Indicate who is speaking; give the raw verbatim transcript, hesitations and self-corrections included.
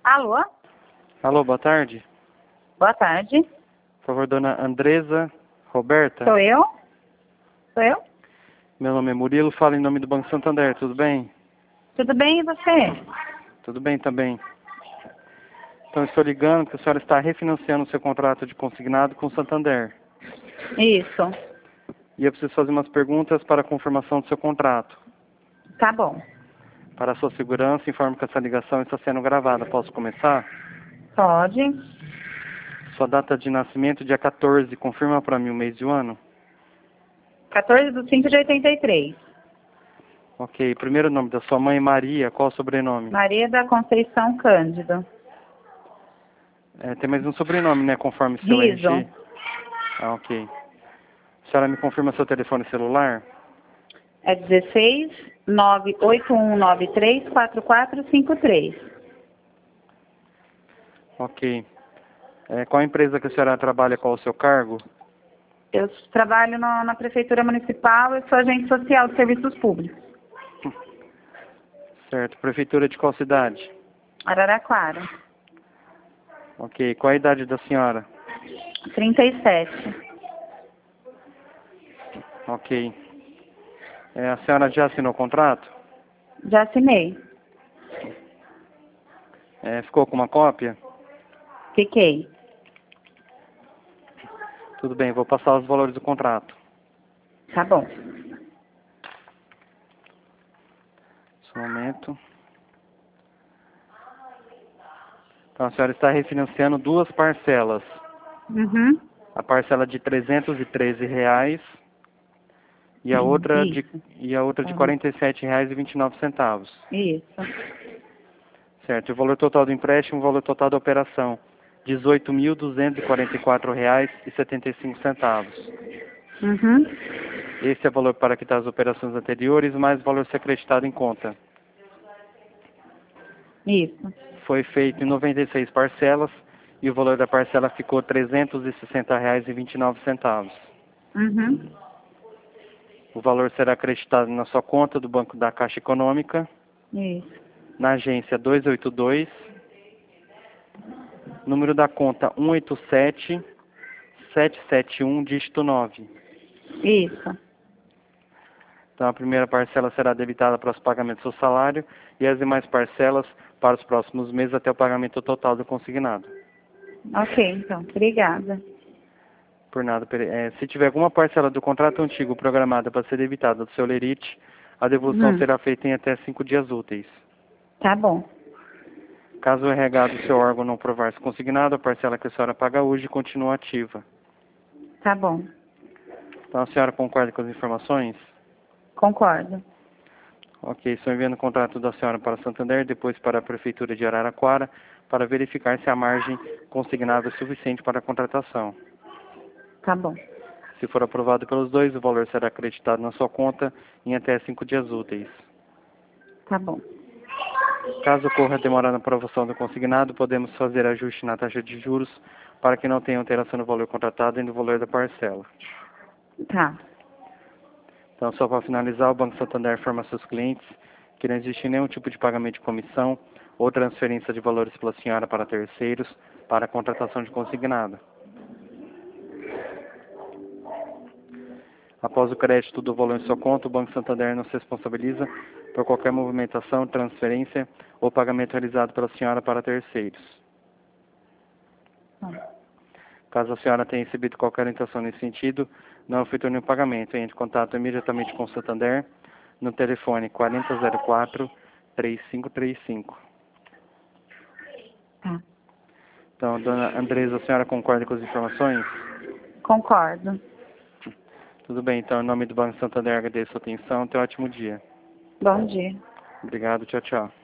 Speaker 1: Alô?
Speaker 2: Alô, boa tarde.
Speaker 1: Boa tarde.
Speaker 2: Por favor, dona Andresa Roberta.
Speaker 1: Sou eu? Sou eu?
Speaker 2: Meu nome é Murilo, falo em nome do Banco Santander, tudo bem?
Speaker 1: Tudo bem e você?
Speaker 2: Tudo bem também. Então, estou ligando que a senhora está refinanciando o seu contrato de consignado com o Santander.
Speaker 1: Isso.
Speaker 2: E eu preciso fazer umas perguntas para a confirmação do seu contrato.
Speaker 1: Tá bom.
Speaker 2: Para a sua segurança, informo que essa ligação está sendo gravada. Posso começar?
Speaker 1: Pode.
Speaker 2: Sua data de nascimento, dia quatorze, confirma para mim o mês e o ano?
Speaker 1: quatorze de cinco de oitenta e três.
Speaker 2: Ok. Primeiro nome da sua mãe, Maria. Qual o sobrenome?
Speaker 1: Maria da Conceição Cândido.
Speaker 2: É, tem mais um sobrenome, né? Conforme seu
Speaker 1: Riso.
Speaker 2: R G. Ah, ok. A senhora me confirma seu telefone celular?
Speaker 1: É dezesseis, nove oito um nove três, quatro quatro cinco três.
Speaker 2: Ok. É, qual a empresa que a senhora trabalha, qual o seu cargo?
Speaker 1: Eu trabalho no- na Prefeitura Municipal, eu sou agente social de serviços públicos.
Speaker 2: Certo. Prefeitura de qual cidade?
Speaker 1: Araraquara.
Speaker 2: Ok. Qual a idade da senhora?
Speaker 1: trinta e sete.
Speaker 2: Ok. É, a senhora já assinou o contrato?
Speaker 1: Já assinei.
Speaker 2: É, ficou com uma cópia?
Speaker 1: Fiquei.
Speaker 2: Tudo bem, vou passar os valores do contrato.
Speaker 1: Tá bom.
Speaker 2: Só um momento. Então, a senhora está refinanciando duas parcelas.
Speaker 1: Uhum.
Speaker 2: A parcela de trezentos e treze reais e a outra de,
Speaker 1: Isso.
Speaker 2: e a outra de
Speaker 1: Uhum.
Speaker 2: quarenta e sete reais e vinte e nove centavos.
Speaker 1: Isso.
Speaker 2: Certo. E o valor total do empréstimo, o valor total da operação, dezoito mil duzentos e quarenta e quatro reais e setenta e cinco centavos.
Speaker 1: Uhum.
Speaker 2: Esse é o valor para quitar as operações anteriores, mais o valor ser acreditado em conta.
Speaker 1: Isso.
Speaker 2: Foi feito em noventa e seis parcelas e o valor da parcela ficou trezentos e sessenta reais e vinte e nove centavos.
Speaker 1: Uhum.
Speaker 2: O valor será acreditado na sua conta do Banco da Caixa Econômica,
Speaker 1: Isso.
Speaker 2: na agência duzentos e oitenta e dois, número da conta um oito sete, sete sete um, dígito nove.
Speaker 1: Isso.
Speaker 2: Então, a primeira parcela será debitada para os pagamentos do salário e as demais parcelas para os próximos meses até o pagamento total do consignado.
Speaker 1: Ok, então. Obrigada.
Speaker 2: Por nada. Pere- é, se tiver alguma parcela do contrato antigo programada para ser debitada do seu lerite, a devolução
Speaker 1: Hum.
Speaker 2: será feita em até cinco dias úteis.
Speaker 1: Tá bom.
Speaker 2: Caso o R H do seu órgão não provar-se consignado, a parcela que a senhora paga hoje continua ativa.
Speaker 1: Tá bom.
Speaker 2: Então, a senhora concorda com as informações?
Speaker 1: Concordo.
Speaker 2: Ok, estou enviando o contrato da senhora para Santander, depois para a Prefeitura de Araraquara, para verificar se a margem consignada é suficiente para a contratação.
Speaker 1: Tá bom.
Speaker 2: Se for aprovado pelos dois, o valor será acreditado na sua conta em até cinco dias úteis.
Speaker 1: Tá bom.
Speaker 2: Caso ocorra demora na aprovação do consignado, podemos fazer ajuste na taxa de juros para que não tenha alteração no valor contratado e no valor da parcela.
Speaker 1: Tá.
Speaker 2: Então, só para finalizar, o Banco Santander informa seus clientes que não existe nenhum tipo de pagamento de comissão ou transferência de valores pela senhora para terceiros para a contratação de consignado. Após o crédito do valor em sua conta, o Banco Santander não se responsabiliza por qualquer movimentação, transferência ou pagamento realizado pela senhora para terceiros.
Speaker 1: Tá.
Speaker 2: Caso a senhora tenha recebido qualquer orientação nesse sentido, não efetue nenhum pagamento. Entre em contato imediatamente com o Santander no telefone quarenta zero quatro, trinta e cinco trinta e cinco.
Speaker 1: Tá.
Speaker 2: Então, dona Andresa, a senhora concorda com as informações?
Speaker 1: Concordo.
Speaker 2: Tudo bem, então, em nome do Banco Santander, agradeço a sua atenção. Tenha um ótimo dia.
Speaker 1: Bom dia.
Speaker 2: Obrigado, tchau, tchau.